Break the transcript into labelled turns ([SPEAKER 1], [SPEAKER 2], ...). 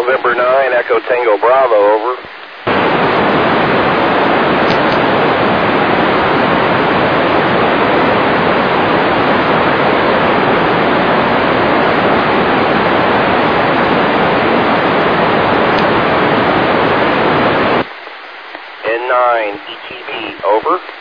[SPEAKER 1] November 9, Echo Tango Bravo, over. N9, ETB, over.